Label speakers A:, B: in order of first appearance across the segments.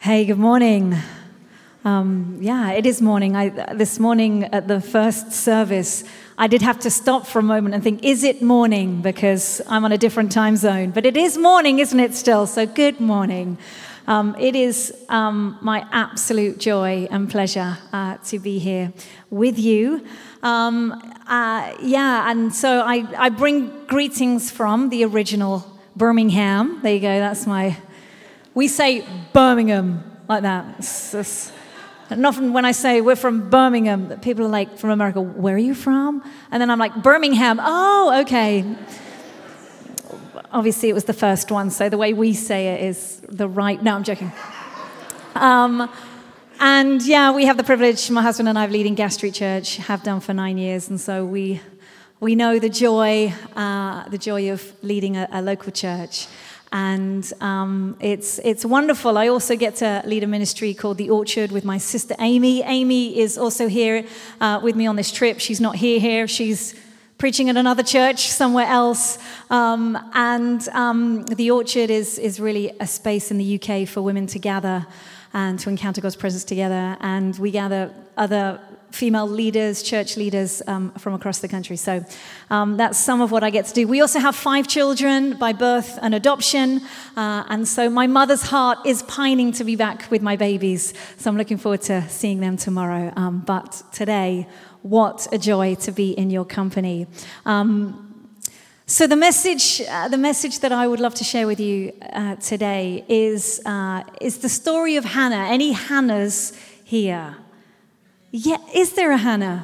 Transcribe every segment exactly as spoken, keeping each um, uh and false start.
A: Hey, good morning. Um, yeah, it is morning. I, this morning at the first service, I did have to stop for a moment and think, is it morning? Because I'm on a different time zone. But it is morning, isn't it still? So good morning. Um, it is um, my absolute joy and pleasure uh, to be here with you. Um, uh, yeah, and so I, I bring greetings from the original Birmingham. There you go, that's my... We say Birmingham like that. It's, it's, and often when I say we're from Birmingham, people are like, from America, where are you from? And then I'm like, Birmingham. Oh, okay. Obviously, it was the first one, so the way we say it is the right... No, I'm joking. Um, and yeah, we have the privilege, my husband and I, of leading Gas Street Church, have done for nine years, and so we we know the joy, uh, the joy of leading a, a local church. And um, it's it's wonderful. I also get to lead a ministry called The Orchard with my sister Amy. Amy is also here uh, with me on this trip. She's not here here. She's preaching at another church somewhere else. Um, and um, The Orchard is is really a space in the U K for women to gather and to encounter God's presence together. And we gather other female leaders, church leaders um, from across the country. So um, that's some of what I get to do. We also have five children by birth and adoption. Uh, and so my mother's heart is pining to be back with my babies. So I'm looking forward to seeing them tomorrow. Um, but today, what a joy to be in your company. Um, so the message, uh, the message that I would love to share with you uh, today is uh, is the story of Hannah. Any Hannahs here? Yeah, is there a Hannah?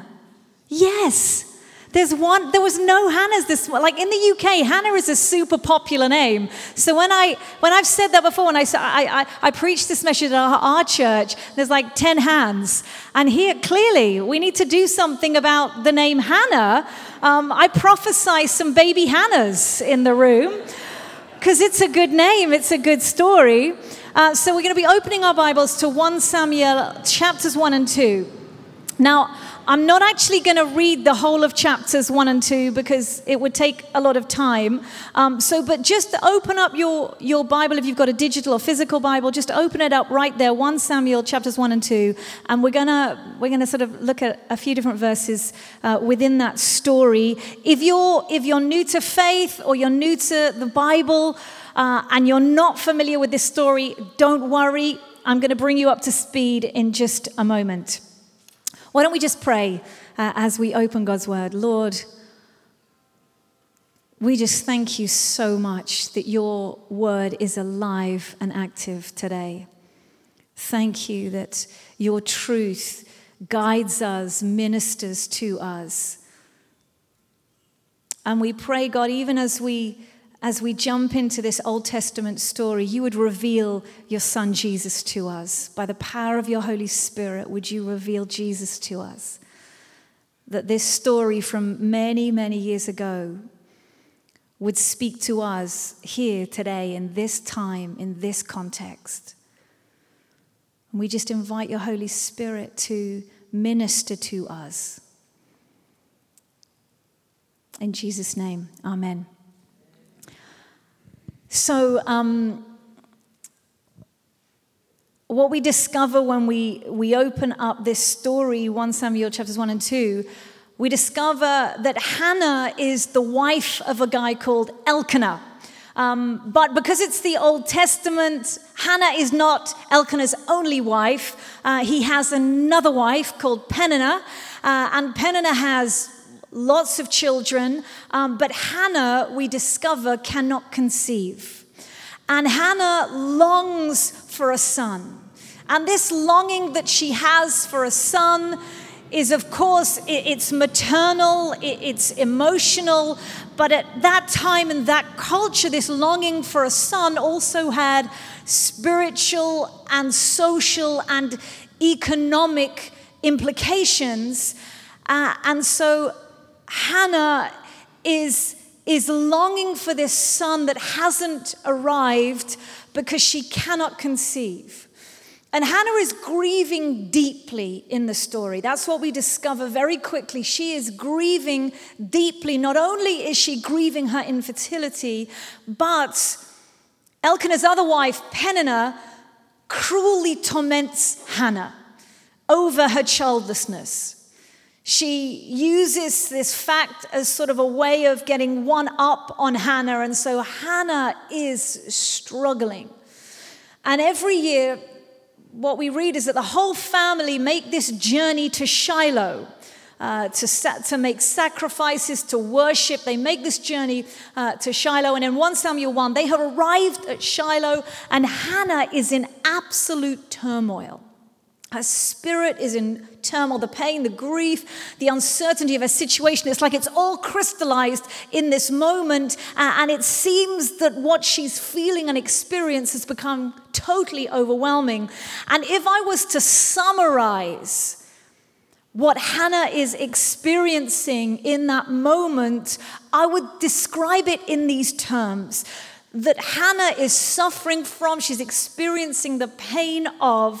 A: Yes. There's one. There was no Hannahs this like in the U K. Hannah is a super popular name. So when I when I've said that before, when I I I, I preached this message at our, our church, there's like ten hands. And here clearly we need to do something about the name Hannah. Um, I prophesy some baby Hannahs in the room because it's a good name. It's a good story. Uh, so we're going to be opening our Bibles to First Samuel chapters one and two. Now, I'm not actually going to read the whole of chapters one and two because it would take a lot of time. Um, so, but just open up your, your Bible if you've got a digital or physical Bible. Just open it up right there, First Samuel chapters one and two, and we're gonna we're gonna sort of look at a few different verses uh, within that story. If you're if you're new to faith or you're new to the Bible uh, and you're not familiar with this story, don't worry. I'm going to bring you up to speed in just a moment. Why don't we just pray uh, as we open God's word? Lord, we just thank you so much that your word is alive and active today. Thank you that your truth guides us, ministers to us. And we pray, God, even as we as we jump into this Old Testament story, you would reveal your son Jesus to us. By the power of your Holy Spirit, would you reveal Jesus to us? That this story from many, many years ago would speak to us here today, in this time, in this context. And we just invite your Holy Spirit to minister to us. In Jesus' name, amen. So, um, what we discover when we, we open up this story, First Samuel chapters one and two, we discover that Hannah is the wife of a guy called Elkanah. Um, but because it's the Old Testament, Hannah is not Elkanah's only wife. Uh, he has another wife called Peninnah, uh, and Peninnah has lots of children, um, but Hannah, we discover, cannot conceive. And Hannah longs for a son. And this longing that she has for a son is, of course, it's maternal, it's emotional, but at that time in that culture, this longing for a son also had spiritual and social and economic implications. Uh, and so Hannah is, is longing for this son that hasn't arrived because she cannot conceive. And Hannah is grieving deeply in the story. That's what we discover very quickly. She is grieving deeply. Not only is she grieving her infertility, but Elkanah's other wife, Peninnah, cruelly torments Hannah over her childlessness. She uses this fact as sort of a way of getting one up on Hannah, and so Hannah is struggling. And every year, what we read is that the whole family make this journey to Shiloh uh, to, sa- to make sacrifices, to worship. They make this journey uh, to Shiloh, and in First Samuel one, they have arrived at Shiloh, and Hannah is in absolute turmoil. Her spirit is in turmoil, the pain, the grief, the uncertainty of her situation. It's like it's all crystallized in this moment, uh, and it seems that what she's feeling and experiencing has become totally overwhelming. And if I was to summarize what Hannah is experiencing in that moment, I would describe it in these terms. That Hannah is suffering from, she's experiencing the pain of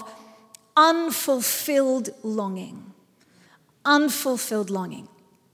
A: unfulfilled longing. Unfulfilled longing.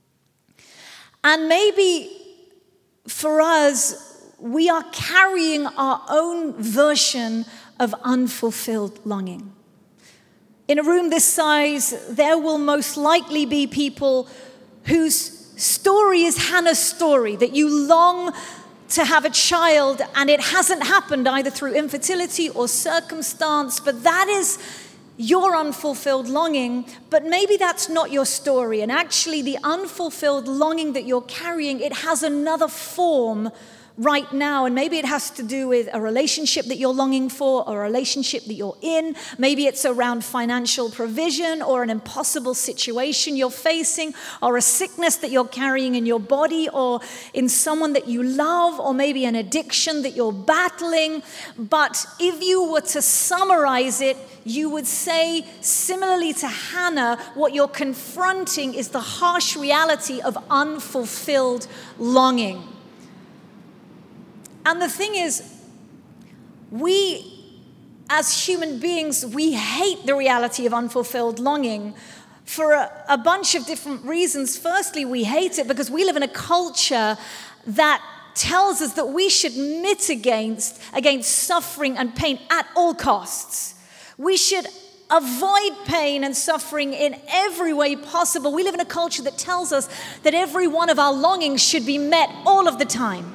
A: And maybe for us, we are carrying our own version of unfulfilled longing. In a room this size, there will most likely be people whose story is Hannah's story, that you long to have a child and it hasn't happened either through infertility or circumstance, but that is your unfulfilled longing. But maybe that's not your story, and actually the unfulfilled longing that you're carrying, it has another form right now, and maybe it has to do with a relationship that you're longing for, or a relationship that you're in. Maybe it's around financial provision, or an impossible situation you're facing, or a sickness that you're carrying in your body, or in someone that you love, or maybe an addiction that you're battling. But if you were to summarize it, you would say, similarly to Hannah, what you're confronting is the harsh reality of unfulfilled longing. And the thing is, we as human beings, we hate the reality of unfulfilled longing for a, a bunch of different reasons. Firstly, we hate it because we live in a culture that tells us that we should mitigate against suffering and pain at all costs. We should avoid pain and suffering in every way possible. We live in a culture that tells us that every one of our longings should be met all of the time.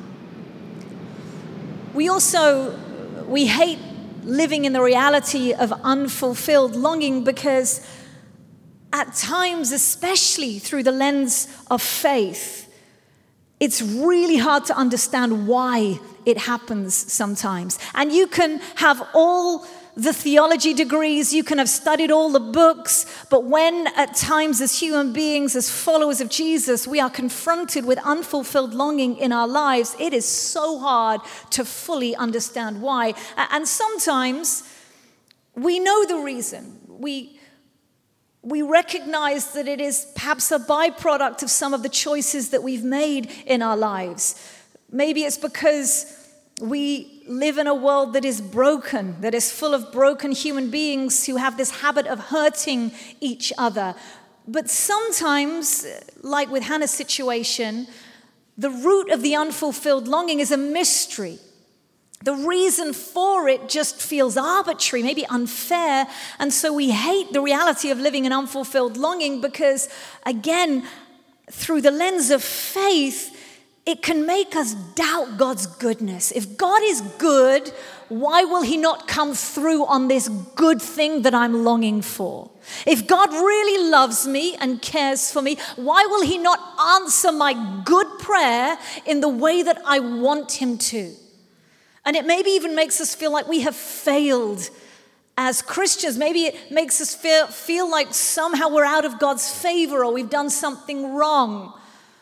A: We also, we hate living in the reality of unfulfilled longing because at times, especially through the lens of faith, it's really hard to understand why it happens sometimes. And you can have all the theology degrees, you can have studied all the books, but when at times as human beings, as followers of Jesus, we are confronted with unfulfilled longing in our lives, it is so hard to fully understand why. And sometimes we know the reason. We, we recognize that it is perhaps a byproduct of some of the choices that we've made in our lives. Maybe it's because we live in a world that is broken, that is full of broken human beings who have this habit of hurting each other. But sometimes, like with Hannah's situation, the root of the unfulfilled longing is a mystery. The reason for it just feels arbitrary, maybe unfair, and so we hate the reality of living in unfulfilled longing because, again, through the lens of faith, it can make us doubt God's goodness. If God is good, why will he not come through on this good thing that I'm longing for? If God really loves me and cares for me, why will he not answer my good prayer in the way that I want him to? And it maybe even makes us feel like we have failed as Christians. Maybe it makes us feel, feel like somehow we're out of God's favor or we've done something wrong.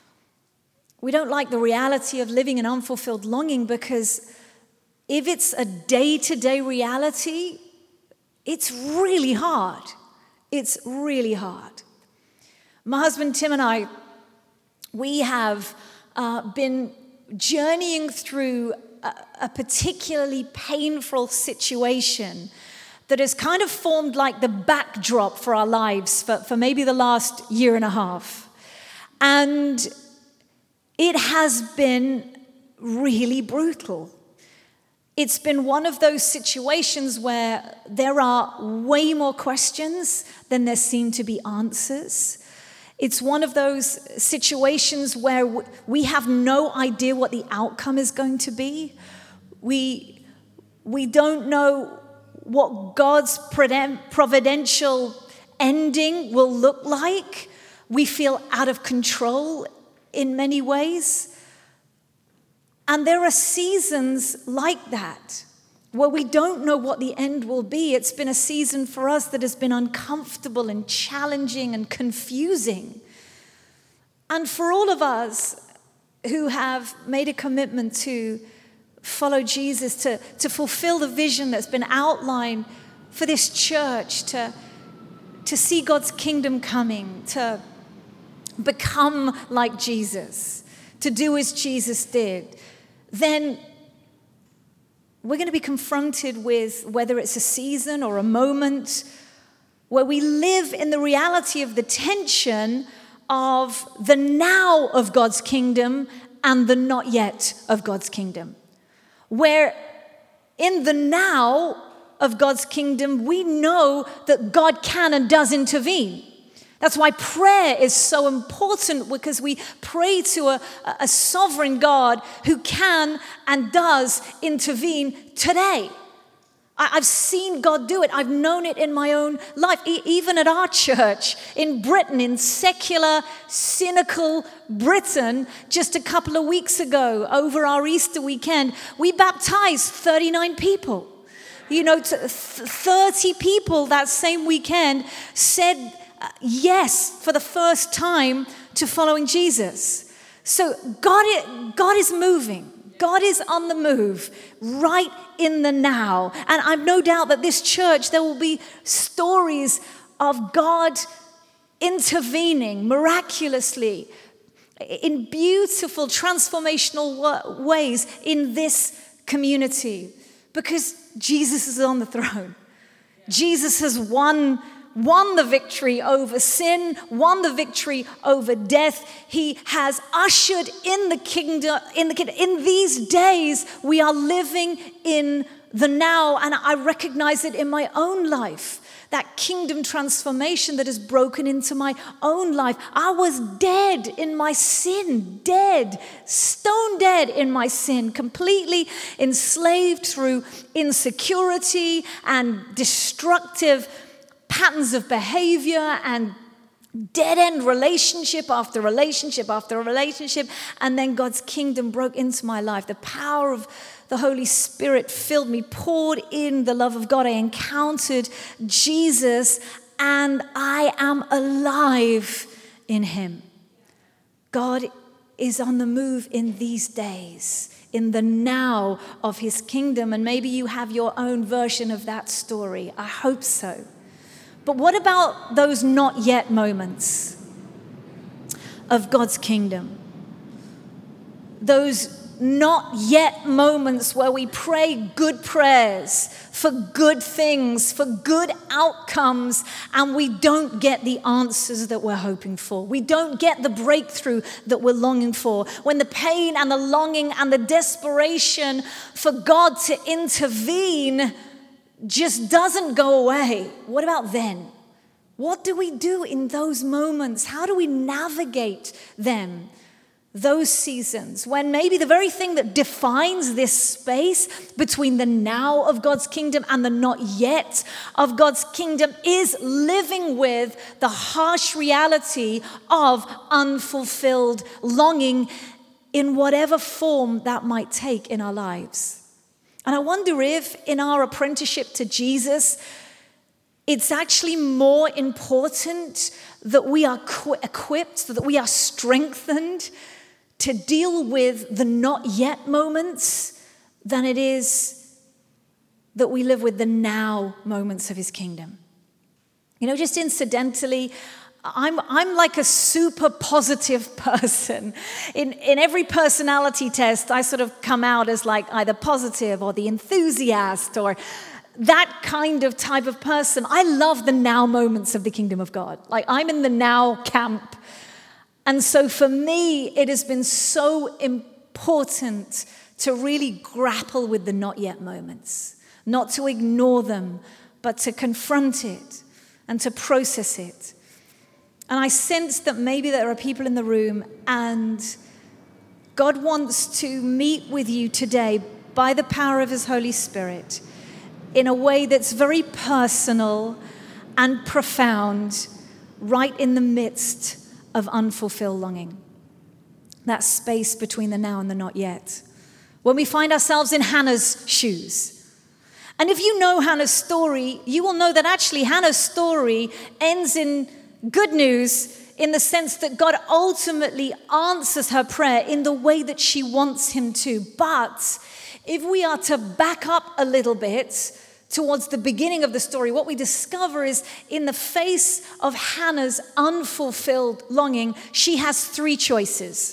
A: We don't like the reality of living in unfulfilled longing because if it's a day-to-day reality, it's really hard. It's really hard. My husband Tim and I, we have uh, been journeying through a, a particularly painful situation that has kind of formed like the backdrop for our lives for, for maybe the last year and a half. And it has been really brutal. It's been one of those situations where there are way more questions than there seem to be answers. It's one of those situations where we have no idea what the outcome is going to be. We, we don't know what God's providential ending will look like. We feel out of control in many ways. And there are seasons like that where we don't know what the end will be. It's been a season for us that has been uncomfortable and challenging and confusing. And for all of us who have made a commitment to follow Jesus, to, to fulfill the vision that's been outlined for this church, to, to see God's kingdom coming, to become like Jesus, to do as Jesus did, then we're going to be confronted with whether it's a season or a moment where we live in the reality of the tension of the now of God's kingdom and the not yet of God's kingdom. Where in the now of God's kingdom, we know that God can and does intervene. That's why prayer is so important, because we pray to a, a sovereign God who can and does intervene today. I, I've seen God do it. I've known it in my own life. E- even at our church in Britain, in secular, cynical Britain, just a couple of weeks ago, over our Easter weekend, we baptized thirty-nine people. You know, thirty people that same weekend said Uh, yes, for the first time, to following Jesus. So God, God is moving. God is on the move right in the now. And I've no doubt that this church, there will be stories of God intervening miraculously in beautiful, transformational ways in this community, because Jesus is on the throne. Jesus has won won the victory over sin, won the victory over death. He has ushered in the kingdom, in the kingdom. In these days, we are living in the now, and I recognize it in my own life. That kingdom transformation that has broken into my own life. I was dead in my sin, dead, stone dead in my sin, completely enslaved through insecurity and destructive patterns of behavior and dead-end relationship after relationship after relationship. And then God's kingdom broke into my life. The power of the Holy Spirit filled me, poured in the love of God. I encountered Jesus, and I am alive in him. God is on the move in these days, in the now of his kingdom. And maybe you have your own version of that story. I hope so. But what about those not yet moments of God's kingdom? Those not yet moments where we pray good prayers for good things, for good outcomes, and we don't get the answers that we're hoping for. We don't get the breakthrough that we're longing for. When the pain and the longing and the desperation for God to intervene just doesn't go away. What about then? What do we do in those moments? How do we navigate them? Those seasons when maybe the very thing that defines this space between the now of God's kingdom and the not yet of God's kingdom is living with the harsh reality of unfulfilled longing in whatever form that might take in our lives. And I wonder if in our apprenticeship to Jesus, it's actually more important that we are equipped, that we are strengthened to deal with the not yet moments than it is that we live with the now moments of his kingdom. You know, just incidentally, I'm I'm like a super positive person. In in every personality test, I sort of come out as like either positive or the enthusiast or that kind of type of person. I love the now moments of the kingdom of God. Like I'm in the now camp. And so for me, it has been so important to really grapple with the not yet moments, not to ignore them, but to confront it and to process it. And I sense that maybe there are people in the room and God wants to meet with you today by the power of his Holy Spirit in a way that's very personal and profound, right in the midst of unfulfilled longing. That space between the now and the not yet. When we find ourselves in Hannah's shoes. And if you know Hannah's story, you will know that actually Hannah's story ends in good news in the sense that God ultimately answers her prayer in the way that she wants him to. But if we are to back up a little bit towards the beginning of the story, what we discover is in the face of Hannah's unfulfilled longing, she has three choices.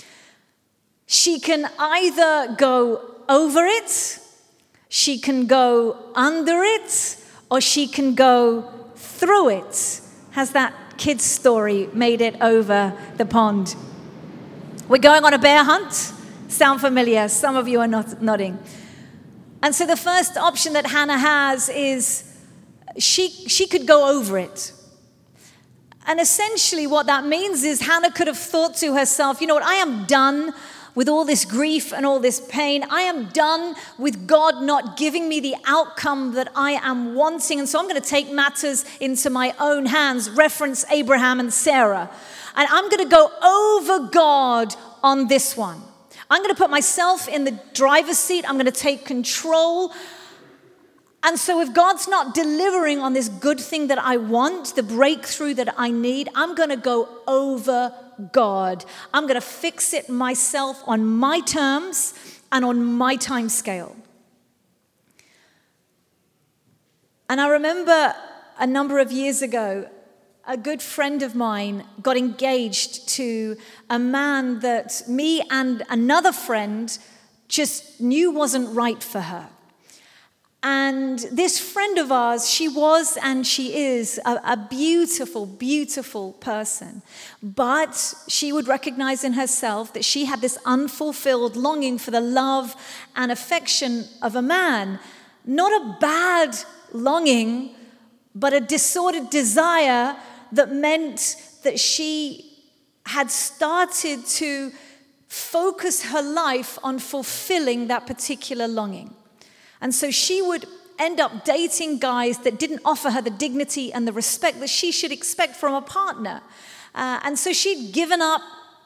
A: She can either go over it, she can go under it, or she can go through it. Has that kid's story made it over the pond? We're going on a bear hunt. Sound familiar? Some of you are not nodding. And so the first option that Hannah has is she, she could go over it. And essentially what that means is Hannah could have thought to herself, you know what, I am done with all this grief and all this pain. I am done with God not giving me the outcome that I am wanting. And so I'm going to take matters into my own hands. Reference Abraham and Sarah. And I'm going to go over God on this one. I'm going to put myself in the driver's seat. I'm going to take control. And so if God's not delivering on this good thing that I want, the breakthrough that I need, I'm going to go over God. I'm going to fix it myself on my terms and on my time scale. And I remember a number of years ago, a good friend of mine got engaged to a man that me and another friend just knew wasn't right for her. And this friend of ours, she was and she is a, a beautiful, beautiful person. But she would recognize in herself that she had this unfulfilled longing for the love and affection of a man. Not a bad longing, but a disordered desire that meant that she had started to focus her life on fulfilling that particular longing. And so she would end up dating guys that didn't offer her the dignity and the respect that she should expect from a partner. Uh, and so she'd given up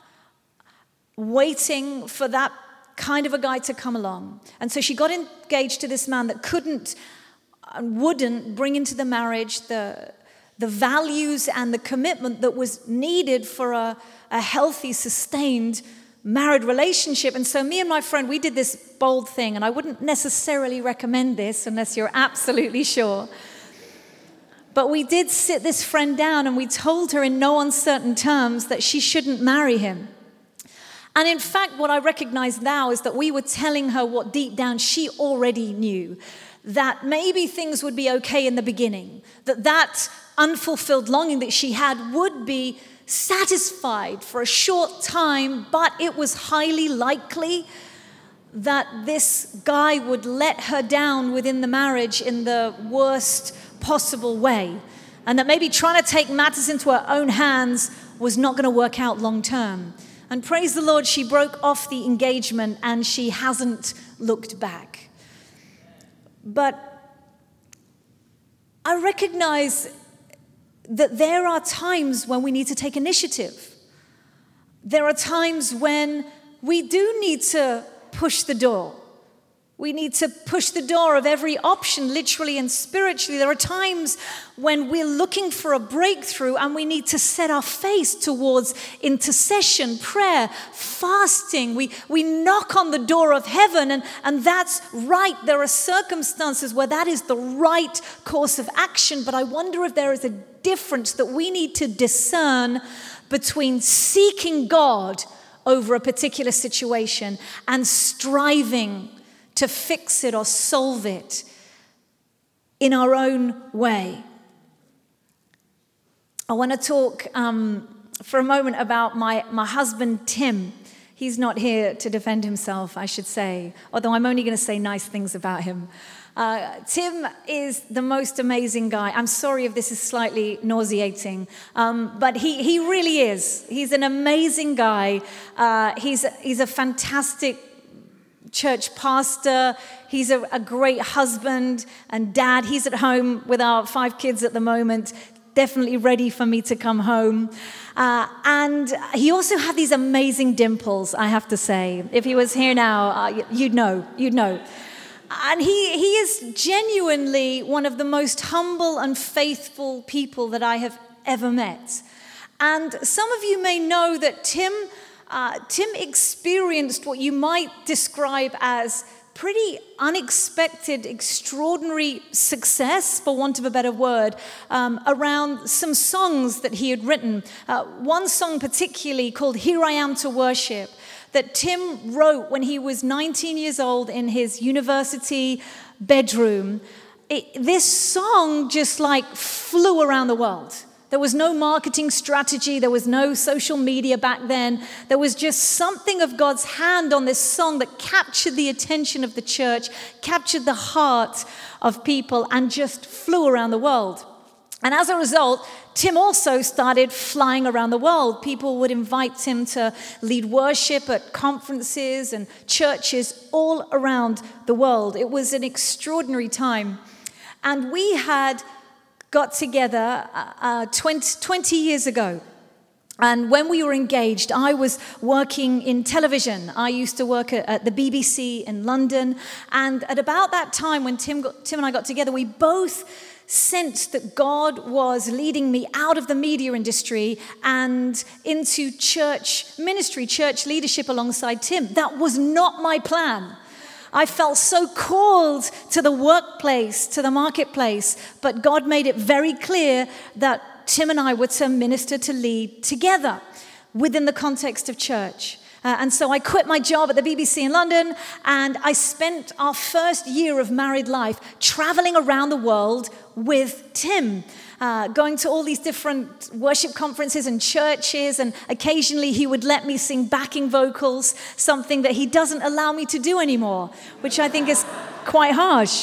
A: waiting for that kind of a guy to come along. And so she got engaged to this man that couldn't and wouldn't bring into the marriage the, the values and the commitment that was needed for a, a healthy, sustained married relationship. And so me and my friend, we did this bold thing, and I wouldn't necessarily recommend this unless you're absolutely sure. But we did sit this friend down and we told her in no uncertain terms that she shouldn't marry him. And in fact, what I recognize now is that we were telling her what deep down she already knew, that maybe things would be okay in the beginning, that that unfulfilled longing that she had would be satisfied for a short time, but it was highly likely that this guy would let her down within the marriage in the worst possible way, and that maybe trying to take matters into her own hands was not going to work out long term. And praise the Lord, she broke off the engagement and she hasn't looked back. But I recognize that there are times when we need to take initiative. There are times when we do need to push the door. We need to push the door of every option, literally and spiritually. There are times when we're looking for a breakthrough and we need to set our face towards intercession, prayer, fasting. We, we knock on the door of heaven, and, and that's right. There are circumstances where that is the right course of action, but I wonder if there is a difference that we need to discern between seeking God over a particular situation and striving to fix it or solve it in our own way. I want to talk um, for a moment about my, my husband, Tim. He's not here to defend himself, I should say, although I'm only going to say nice things about him. Uh, Tim is the most amazing guy. I'm sorry if this is slightly nauseating, um, but he, he really is. He's an amazing guy. Uh, he's, he's a fantastic church pastor. He's a, a great husband and dad. He's at home with our five kids at the moment, definitely ready for me to come home. Uh, and he also had these amazing dimples, I have to say. If he was here now, uh, you'd know, you'd know. And he, he is genuinely one of the most humble and faithful people that I have ever met. And some of you may know that Tim, uh, Tim experienced what you might describe as pretty unexpected, extraordinary success, for want of a better word, um, around some songs that he had written. Uh, one song particularly called Here I Am to Worship, that Tim wrote when he was nineteen years old in his university bedroom. It, this song just like flew around the world. There was no marketing strategy. There was no social media back then. There was just something of God's hand on this song that captured the attention of the church, captured the heart of people, and just flew around the world. And as a result, Tim also started flying around the world. People would invite him to lead worship at conferences and churches all around the world. It was an extraordinary time. And we had got together uh, twenty, twenty years ago. And when we were engaged, I was working in television. I used to work at, at the B B C in London. And at about that time when Tim, got, Tim and I got together, we both sensed that God was leading me out of the media industry and into church ministry, church leadership alongside Tim. That was not my plan. I felt so called to the workplace, to the marketplace, but God made it very clear that Tim and I were to minister, to lead together within the context of church. Uh, and so I quit my job at the B B C in London, and I spent our first year of married life traveling around the world with Tim, uh, going to all these different worship conferences and churches, and occasionally he would let me sing backing vocals, something that he doesn't allow me to do anymore, which I think is quite harsh.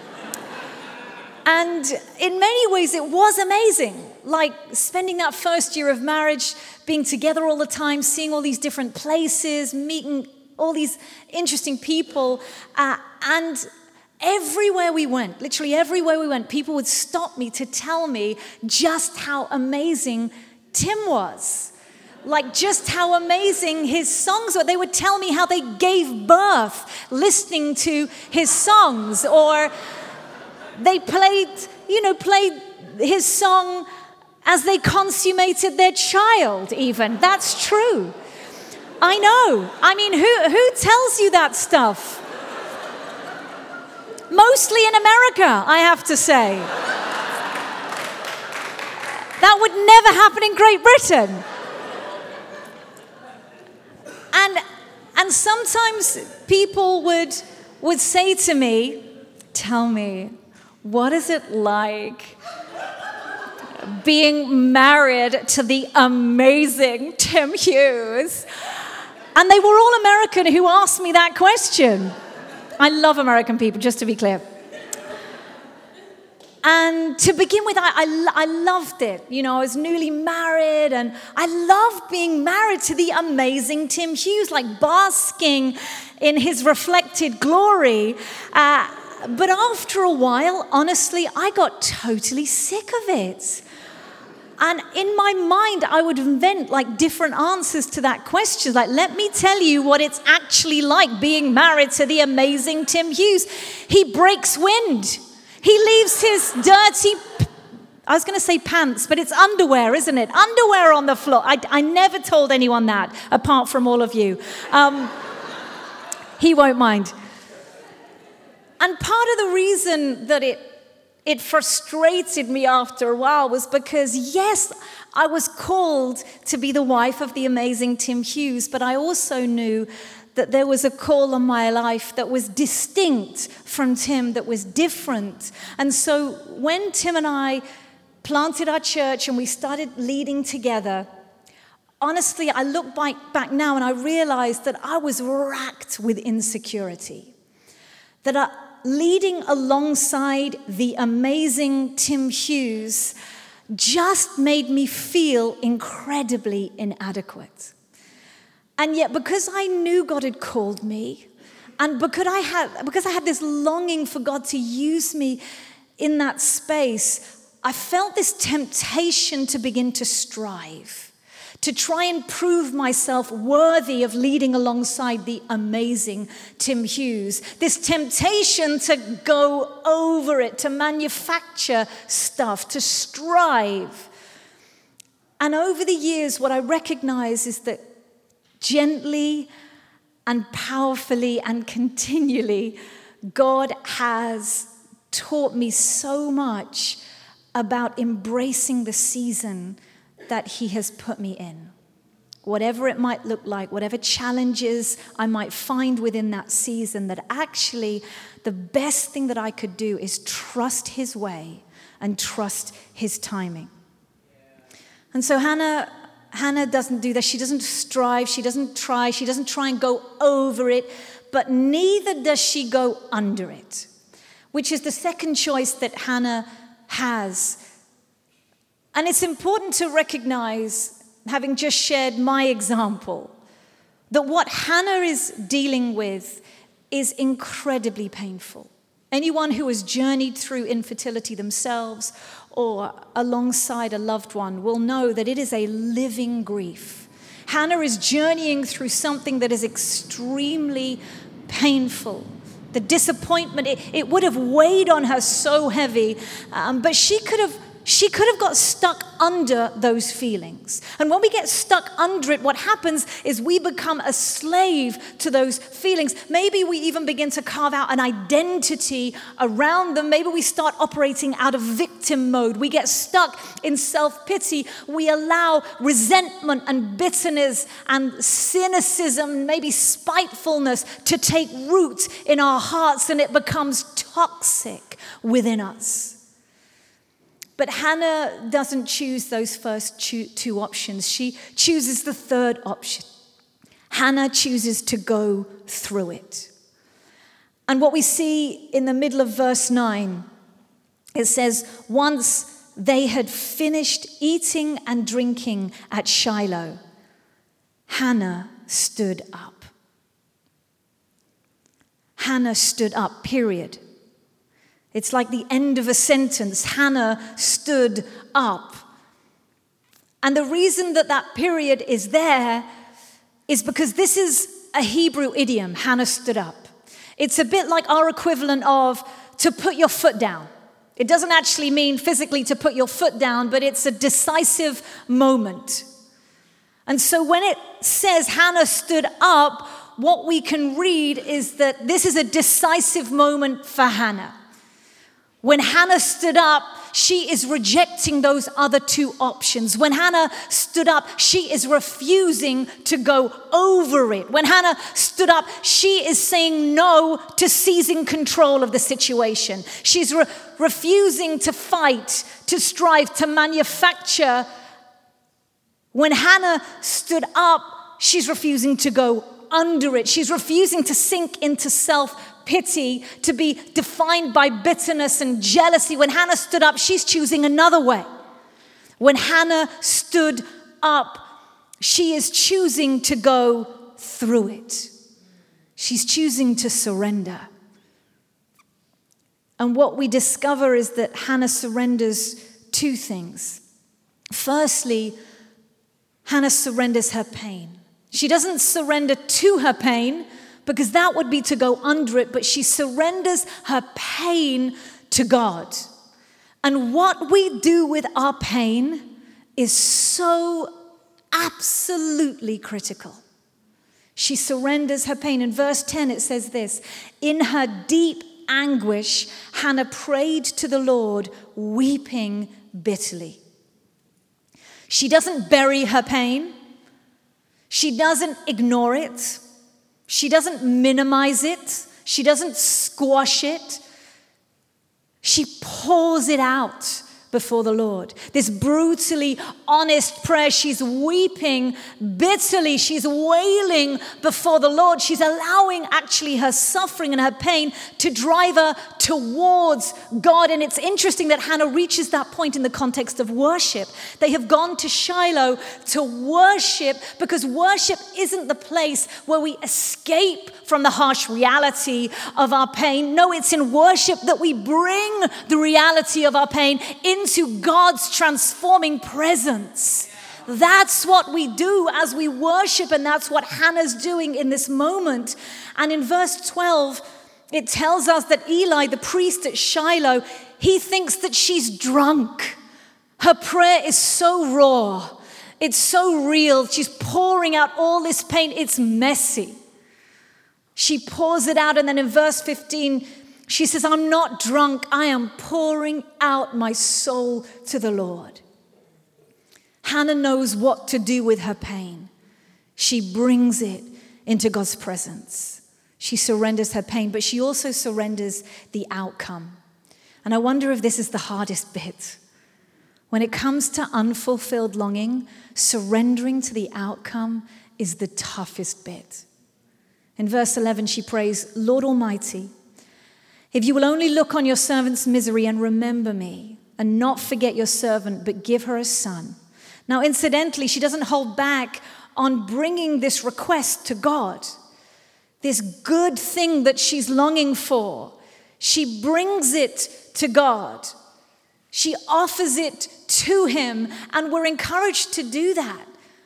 A: And in many ways, it was amazing, like spending that first year of marriage, being together all the time, seeing all these different places, meeting all these interesting people. Uh, and everywhere we went, literally everywhere we went, people would stop me to tell me just how amazing Tim was. Like just how amazing his songs were. They would tell me how they gave birth listening to his songs, or they played, you know, played his song as they consummated their child even. That's true. I know. I mean, who, who tells you that stuff? Mostly in America, I have to say. That would never happen in Great Britain. And, and sometimes people would, would say to me, tell me, what is it like being married to the amazing Tim Hughes? And they were all American who asked me that question. I love American people, just to be clear. And to begin with, I, I, I loved it. You know, I was newly married, and I loved being married to the amazing Tim Hughes, like basking in his reflected glory. Uh, But after a while, honestly, I got totally sick of it. And in my mind, I would invent like different answers to that question. Like, let me tell you what it's actually like being married to the amazing Tim Hughes. He breaks wind. He leaves his dirty, I was going to say pants, but it's underwear, isn't it? Underwear on the floor. I, I never told anyone that, apart from all of you. Um, he won't mind. And part of the reason that it it frustrated me after a while was because, yes, I was called to be the wife of the amazing Tim Hughes, but I also knew that there was a call on my life that was distinct from Tim, that was different. And so when Tim and I planted our church and we started leading together, honestly, I look back, back now and I realize that I was racked with insecurity. That I, leading alongside the amazing Tim Hughes just made me feel incredibly inadequate. And yet, because I knew God had called me, and because I had, because I had this longing for God to use me in that space, I felt this temptation to begin to strive, to try and prove myself worthy of leading alongside the amazing Tim Hughes. This temptation to go over it, to manufacture stuff, to strive. And over the years, what I recognize is that gently and powerfully and continually, God has taught me so much about embracing the season that he has put me in. Whatever it might look like, whatever challenges I might find within that season, that actually the best thing that I could do is trust his way and trust his timing. And so Hannah, Hannah doesn't do that. She doesn't strive, she doesn't try, she doesn't try and go over it, but neither does she go under it, which is the second choice that Hannah has. And it's important to recognize, having just shared my example, that what Hannah is dealing with is incredibly painful. Anyone who has journeyed through infertility themselves or alongside a loved one will know that it is a living grief. Hannah is journeying through something that is extremely painful. The disappointment, it, it would have weighed on her so heavy, um, but she could have She could have got stuck under those feelings. And when we get stuck under it, what happens is we become a slave to those feelings. Maybe we even begin to carve out an identity around them. Maybe we start operating out of victim mode. We get stuck in self-pity. We allow resentment and bitterness and cynicism, maybe spitefulness, to take root in our hearts, and it becomes toxic within us. But Hannah doesn't choose those first two options. She chooses the third option. Hannah chooses to go through it. And what we see in the middle of verse nine, it says, once they had finished eating and drinking at Shiloh, Hannah stood up. Hannah stood up, period. It's like the end of a sentence. Hannah stood up. And the reason that that period is there is because this is a Hebrew idiom, Hannah stood up. It's a bit like our equivalent of to put your foot down. It doesn't actually mean physically to put your foot down, but it's a decisive moment. And so when it says Hannah stood up, what we can read is that this is a decisive moment for Hannah. When Hannah stood up, she is rejecting those other two options. When Hannah stood up, she is refusing to go over it. When Hannah stood up, she is saying no to seizing control of the situation. She's re- refusing to fight, to strive, to manufacture. When Hannah stood up, she's refusing to go under it. She's refusing to sink into self-pity, to be defined by bitterness and jealousy. When Hannah stood up, she's choosing another way. When Hannah stood up, she is choosing to go through it. She's choosing to surrender. And what we discover is that Hannah surrenders two things. Firstly, Hannah surrenders her pain. She doesn't surrender to her pain, because that would be to go under it, but she surrenders her pain to God. And what we do with our pain is so absolutely critical. She surrenders her pain. In verse ten, it says this: in her deep anguish, Hannah prayed to the Lord, weeping bitterly. She doesn't bury her pain. She doesn't ignore it. She doesn't minimize it. She doesn't squash it. She pours it out before the Lord. This brutally honest prayer. She's weeping bitterly. She's wailing before the Lord. She's allowing actually her suffering and her pain to drive her towards God. And it's interesting that Hannah reaches that point in the context of worship. They have gone to Shiloh to worship, because worship isn't the place where we escape from the harsh reality of our pain. No, it's in worship that we bring the reality of our pain into God's transforming presence. That's what we do as we worship, and that's what Hannah's doing in this moment. And in verse twelve, it tells us that Eli, the priest at Shiloh, he thinks that she's drunk. Her prayer is so raw. It's so real. She's pouring out all this pain. It's messy. She pours it out, and then in verse fifteen, she says, I'm not drunk. I am pouring out my soul to the Lord. Hannah knows what to do with her pain. She brings it into God's presence. She surrenders her pain, but she also surrenders the outcome. And I wonder if this is the hardest bit. When it comes to unfulfilled longing, surrendering to the outcome is the toughest bit. In verse eleven, she prays, Lord Almighty, if you will only look on your servant's misery and remember me, and not forget your servant, but give her a son. Now, incidentally, she doesn't hold back on bringing this request to God, this good thing that she's longing for. She brings it to God. She offers it to him, and we're encouraged to do that.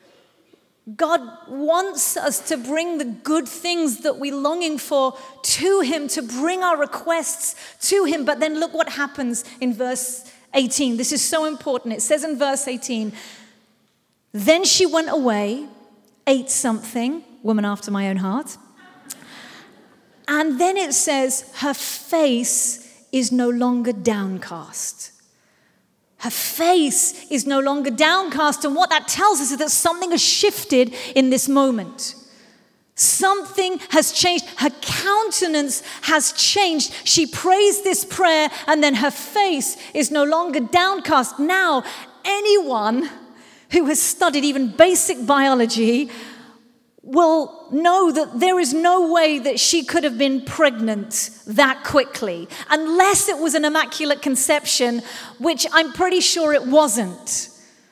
A: God wants us to bring the good things that we're longing for to him, to bring our requests to him. But then look what happens in verse eighteen. This is so important. It says in verse eighteen, then she went away, ate something, woman after my own heart. And then it says her face is no longer downcast. Her face is no longer downcast. And what that tells us is that something has shifted in this moment. Something has changed. Her countenance has changed. She prays this prayer, and then her face is no longer downcast. Now, anyone who has studied even basic biology will know that there is no way that she could have been pregnant that quickly, unless it was an immaculate conception, which I'm pretty sure it wasn't.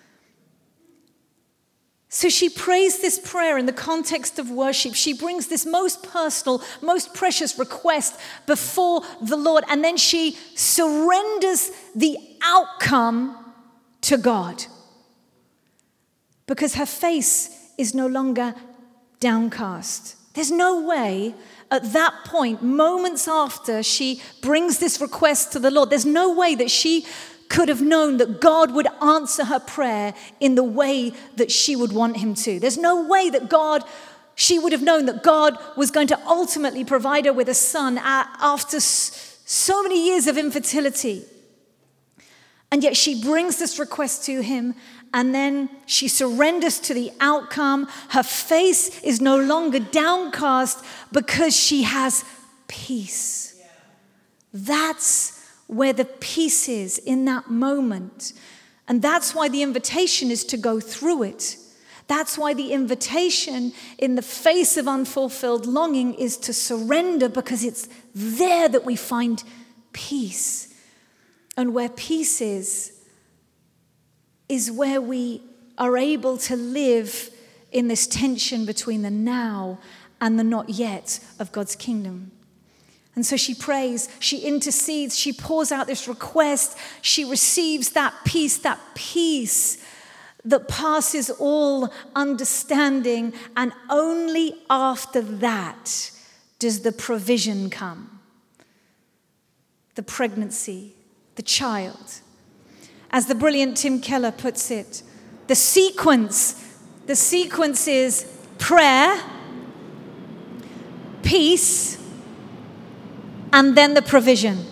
A: So she prays this prayer in the context of worship. She brings this most personal, most precious request before the Lord, and then she surrenders the outcome to God, because her face is no longer downcast. There's no way at that point, moments after she brings this request to the Lord, there's no way that she could have known that God would answer her prayer in the way that she would want him to. There's no way that God, she would have known that God was going to ultimately provide her with a son after so many years of infertility. And yet she brings this request to him, and then she surrenders to the outcome. Her face is no longer downcast because she has peace. Yeah. That's where the peace is in that moment. And that's why the invitation is to go through it. That's why the invitation in the face of unfulfilled longing is to surrender, because it's there that we find peace. And where peace is, is where we are able to live in this tension between the now and the not yet of God's kingdom. And so she prays, she intercedes, she pours out this request, she receives that peace, that peace that passes all understanding, and only after that does the provision come. The pregnancy, the child. As the brilliant Tim Keller puts it, the sequence, the sequence is prayer, peace, and then the provision.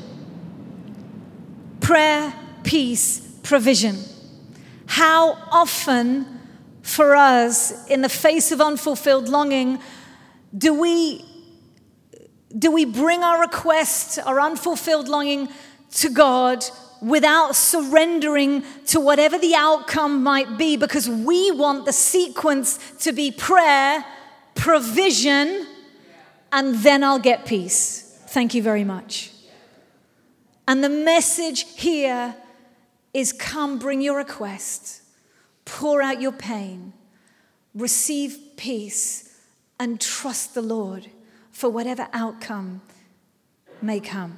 A: Prayer, peace, provision. How often for us, in the face of unfulfilled longing, do we, do we bring our request, our unfulfilled longing to God without surrendering to whatever the outcome might be, because we want the sequence to be prayer, provision, and then I'll get peace. Thank you very much. And the message here is, come, bring your request, pour out your pain, receive peace, and trust the Lord for whatever outcome may come.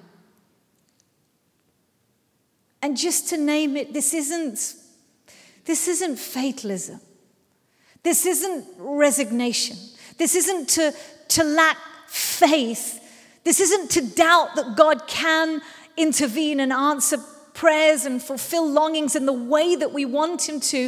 A: And just to name it, this isn't, this isn't fatalism. This isn't resignation. This isn't to, to lack faith. This isn't to doubt that God can intervene and answer prayers and fulfill longings in the way that we want him to.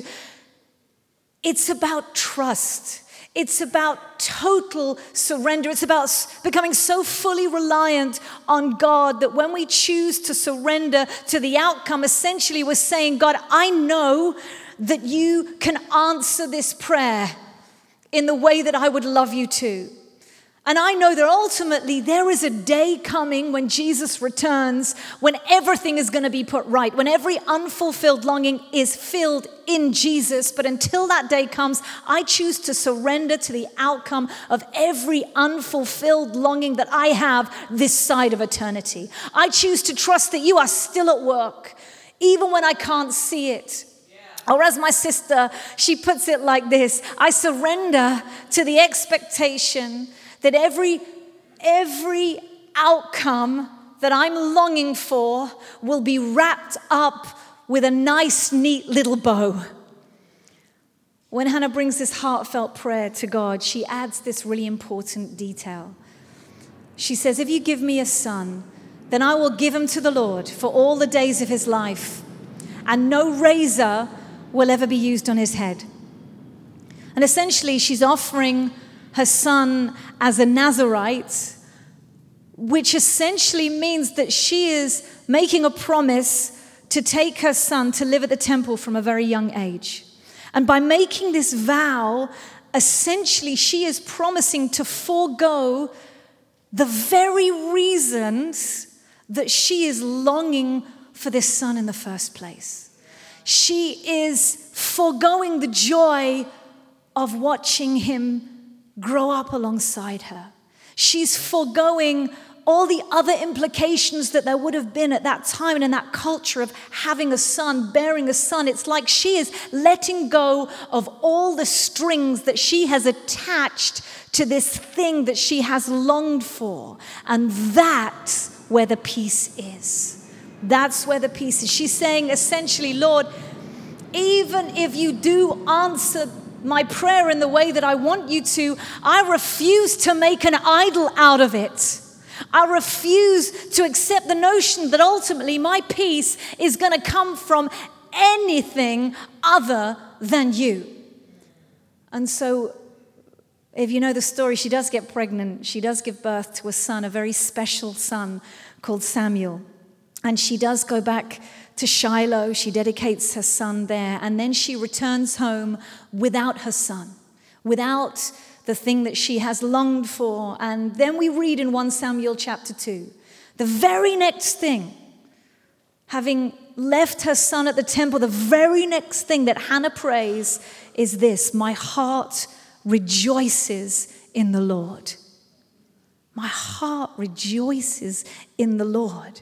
A: It's about trust. It's about total surrender. It's about becoming so fully reliant on God that when we choose to surrender to the outcome, essentially we're saying, God, I know that you can answer this prayer in the way that I would love you to. And I know that ultimately there is a day coming when Jesus returns, when everything is going to be put right, when every unfulfilled longing is filled in Jesus. But until that day comes, I choose to surrender to the outcome of every unfulfilled longing that I have this side of eternity. I choose to trust that you are still at work, even when I can't see it. Or as my sister, she puts it like this: I surrender to the expectation that every, every outcome that I'm longing for will be wrapped up with a nice, neat little bow. When Hannah brings this heartfelt prayer to God, she adds this really important detail. She says, if you give me a son, then I will give him to the Lord for all the days of his life, and no razor will ever be used on his head. And essentially, she's offering her son as a Nazirite, which essentially means that she is making a promise to take her son to live at the temple from a very young age. And by making this vow, essentially she is promising to forego the very reasons that she is longing for this son in the first place. She is foregoing the joy of watching him grow up alongside her. She's foregoing all the other implications that there would have been at that time and in that culture of having a son, bearing a son. It's like she is letting go of all the strings that she has attached to this thing that she has longed for. And that's where the peace is. That's where the peace is. She's saying essentially, Lord, even if you do answer my prayer in the way that I want you to, I refuse to make an idol out of it. I refuse to accept the notion that ultimately my peace is going to come from anything other than you. And so, if you know the story, she does get pregnant. She does give birth to a son, a very special son called Samuel. And she does go back to Shiloh. She dedicates her son there. And then she returns home without her son, without the thing that she has longed for. And then we read in First Samuel chapter two, the very next thing, having left her son at the temple, the very next thing that Hannah prays is this: my heart rejoices in the Lord. My heart rejoices in the Lord.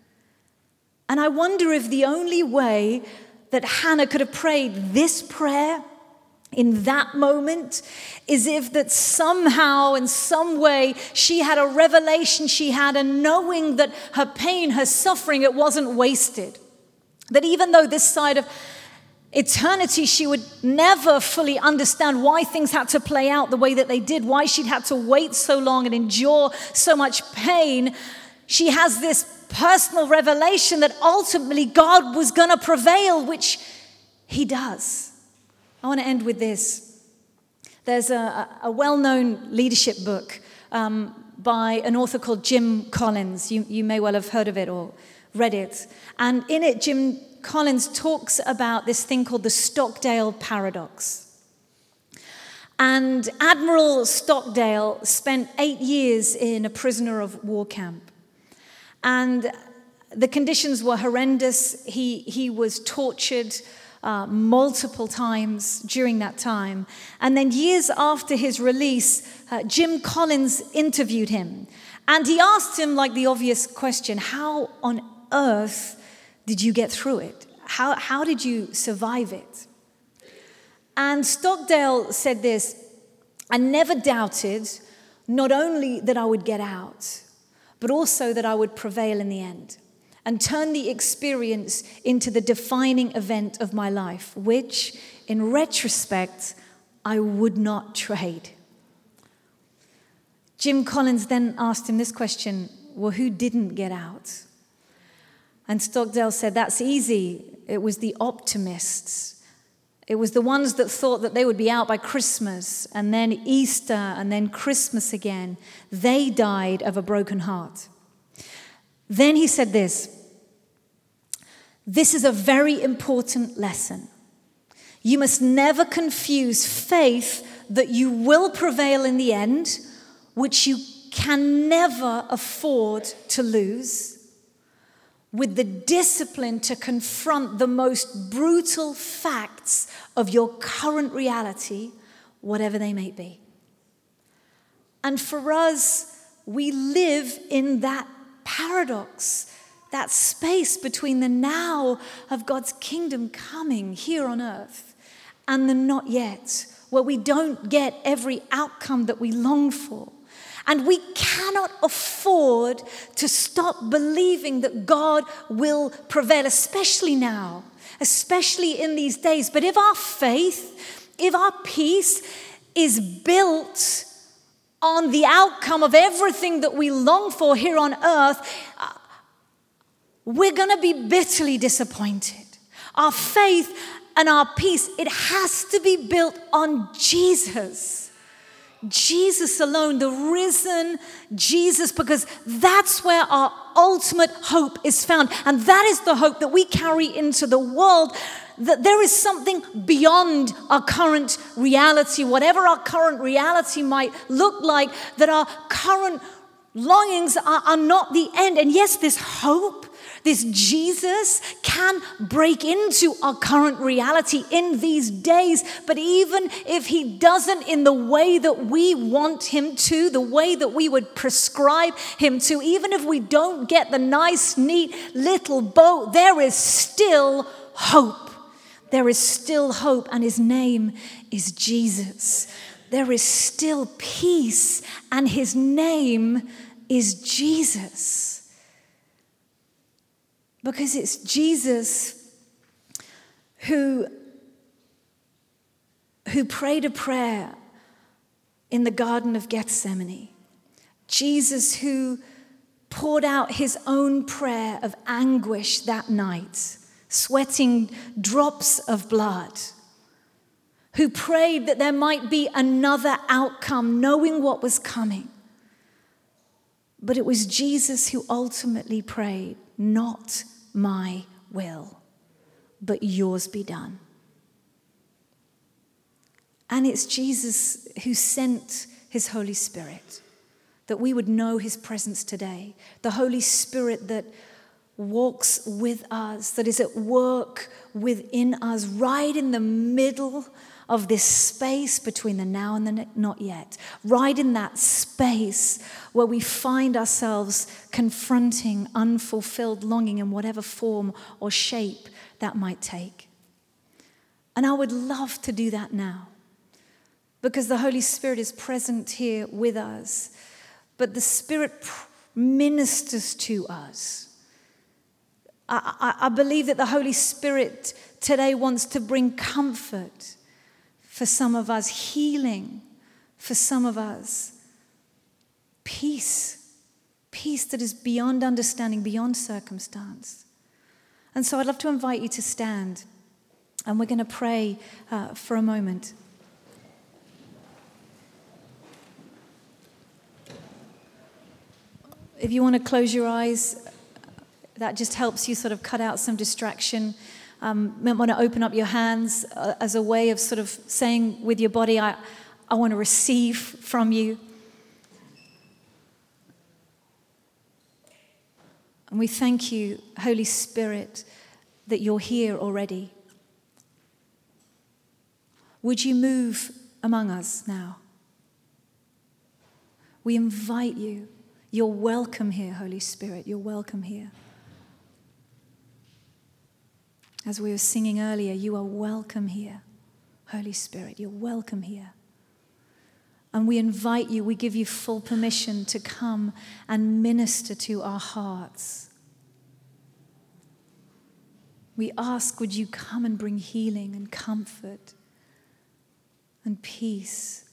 A: And I wonder if the only way that Hannah could have prayed this prayer in that moment is if that somehow, in some way, she had a revelation, she had a knowing that her pain, her suffering, it wasn't wasted. That even though this side of eternity, she would never fully understand why things had to play out the way that they did, why she'd had to wait so long and endure so much pain, she has this personal revelation that ultimately God was going to prevail, which he does. I want to end with this. There's a, a well-known leadership book um, by an author called Jim Collins. You, you may well have heard of it or read it. And in it, Jim Collins talks about this thing called the Stockdale paradox. And Admiral Stockdale spent eight years in a prisoner of war camp. And The conditions were horrendous. He, he was tortured uh, multiple times during that time. And then years after his release, uh, Jim Collins interviewed him. And he asked him, like, the obvious question, how on earth did you get through it? How, how did you survive it? And Stockdale said this: I never doubted not only that I would get out, but also that I would prevail in the end and turn the experience into the defining event of my life, which, in retrospect, I would not trade. Jim Collins then asked him this question: well, who didn't get out? And Stockdale said, that's easy. It was the optimists. It was the ones that thought that they would be out by Christmas, and then Easter, and then Christmas again. They died of a broken heart. Then he said this: this is a very important lesson. You must never confuse faith that you will prevail in the end, which you can never afford to lose, with the discipline to confront the most brutal facts of your current reality, whatever they may be. And for us, we live in that paradox, that space between the now of God's kingdom coming here on earth and the not yet, where we don't get every outcome that we long for. And we cannot afford to stop believing that God will prevail, especially now, especially in these days. But if our faith, if our peace is built on the outcome of everything that we long for here on earth, we're going to be bitterly disappointed. Our faith and our peace, it has to be built on Jesus. Jesus alone, the risen Jesus, because that's where our ultimate hope is found. And that is the hope that we carry into the world, that there is something beyond our current reality, whatever our current reality might look like, that our current longings are, are not the end. And yes, this hope, this Jesus can break into our current reality in these days, but even if he doesn't in the way that we want him to, the way that we would prescribe him to, even if we don't get the nice, neat little boat, there is still hope. There is still hope, and his name is Jesus. There is still peace, and his name is Jesus. Because it's Jesus who, who prayed a prayer in the Garden of Gethsemane. Jesus who poured out his own prayer of anguish that night, sweating drops of blood. Who prayed that there might be another outcome, knowing what was coming. But it was Jesus who ultimately prayed, not my will, but yours be done. And it's Jesus who sent his Holy Spirit, that we would know his presence today. The Holy Spirit that walks with us, that is at work within us, right in the middle of this space between the now and the not yet, right in that space where we find ourselves confronting unfulfilled longing in whatever form or shape that might take. And I would love to do that now, because the Holy Spirit is present here with us, but the Spirit ministers to us. I, I, I believe that the Holy Spirit today wants to bring comfort for some of us, healing for some of us, peace, peace that is beyond understanding, beyond circumstance. And so I'd love to invite you to stand, and we're going to pray uh, for a moment. If you want to close your eyes, that just helps you sort of cut out some distraction. Um, might want to open up your hands uh, as a way of sort of saying with your body, I, I want to receive from you. And we thank you, Holy Spirit, that you're here already. Would you move among us now? We invite you. You're welcome here, Holy Spirit. You're welcome here. As we were singing earlier, you are welcome here, Holy Spirit. You're welcome here. And we invite you, we give you full permission to come and minister to our hearts. We ask, would you come and bring healing and comfort and peace